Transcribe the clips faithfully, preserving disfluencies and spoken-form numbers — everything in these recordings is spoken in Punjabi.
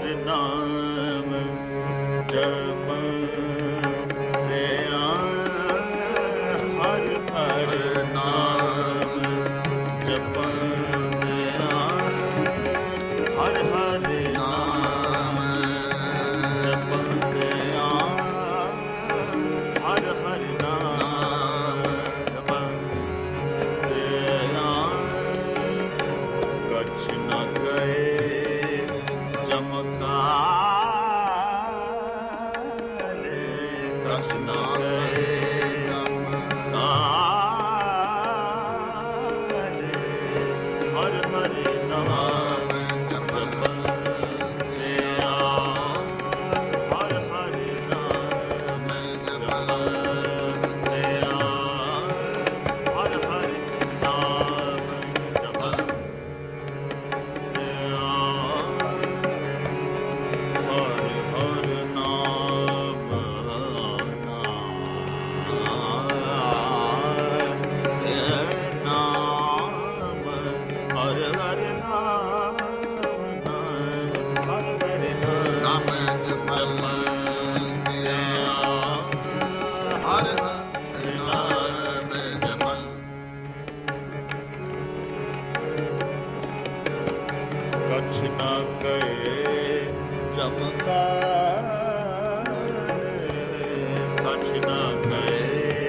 ਨਾਮ ਜਪਦੇ ਆ, ਹਰ ਹਰ ਨਾਮ ਜਪਦੇ ਆ, ਹਰ ਹਰ ਨਾਮ ਜਪਦੇ ਆ, ਹਰ ਹਰ ਨਾਮ ਜਪਦੇ ਆ। ਕਛ ਨ ਗਏ ਚਮਕਾਲੇ, ਕਛ ਨ ਗਏ ਚਮਕਾਲੇ, ਹਰ ਹਰ ਨਾਮ ਜਪਦੇ ਆ, ਹਰ ਹਰ ਨਾਮ ਜਪਦੇ ਆ, ਹਰ ਹਰ ਨਾਮ ਜਪਦੇ ਆ। ਹਰ ਹਰ ਨਾਮ ਨਾਮ, ਹਰ ਹਰ ਨਾਮ, ਹਰ ਹਰ ਨਾਮ ਜਪਦੇ ਆ, ਹਰ ਹਰ ਨਾਮ ਜਪਦੇ। ਕਛ ਨ ਗਏ ਚਮਕਾਲੇ, ਕਛ ਨ ਗਏ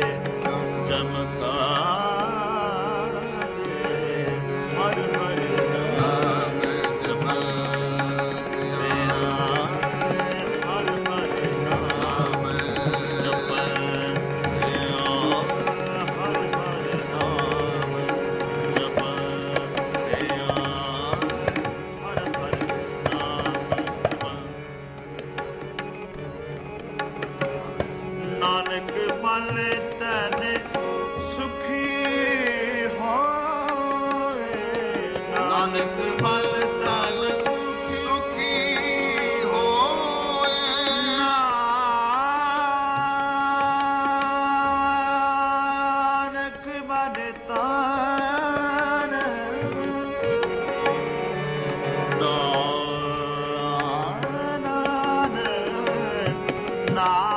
ਚਮਕਾਲੇ, ਹਰ ਹਰ ਨਾਮ ਜਪਦੇ ਆ, ਹਰ ਹਰ ਨਾਮ ਜਪਦੇ ਆ, ਹਰ ਹਰ ਨਾਮ ਜਪਦੇ ਆ, ਹਰ ਹਰ ਨਾਮ। ਨਾਨਕ ਮਨ ਤਨ ਸੁਖੀ ਹੋਏ, ਨਾਨਕ ਮਨ ਤਨ ਸੁਖੀ ਹੋਏ, ਨਾਨਕ ਮਨ ਤਨ ਨਾਨਕ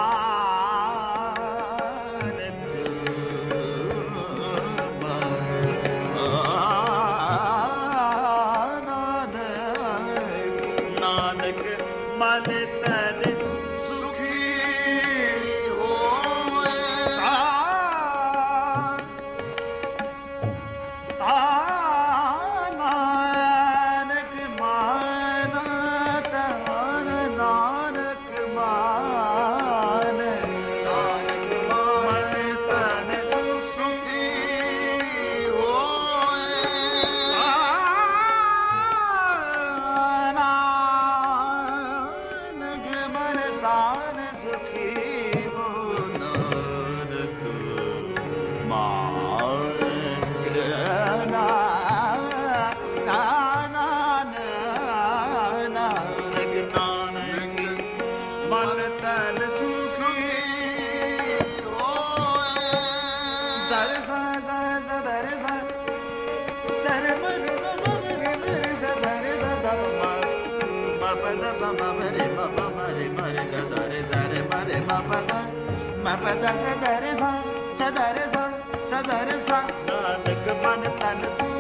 ਨਾਨਕ ਮਨ ਤਨ ਸੁਖੀ ਹੋਏ, ਨਾਨਕ ਮਨ ਤਨ, ਨਾਨਕ ਮਨ, ਨਾਨਕ ਮਨ ਤਨ ਸੁਖੀ ਹੋਏ, ਨਾਨਕ ਮਨ ਤਨ ਸੁਖੀ ਹੋ, ਨਾਨਕ ਮਾਰ ਨਾਨਕ ਨਾਨਕ ਮਨ ਤਨ ਸੁਖੀ ਹੋਏ। ਦਰ ਸਾ ਸਾ ਸਾ ਦਰ ਸਾ ਸਰ ਮਰ ਮਰ ਮਰ ਸ ਦਰ ਸ ਦ ਮ ਮ ਪ ਦ ਪ ਮ ਮ ਰੇ ਮ ਪ ਮ ਰੇ ਮ ਰੇ ਸ ਦਰ ਸ ਰੇ ਮ ਰੇ ਮ ਪ ਦ ਮ ਪ ਦ ਸ ਦਰ ਸ ਸ ਦਰ ਸ ਸ ਦਰ ਸ। ਨਾਨਕ ਮਨ ਤਨ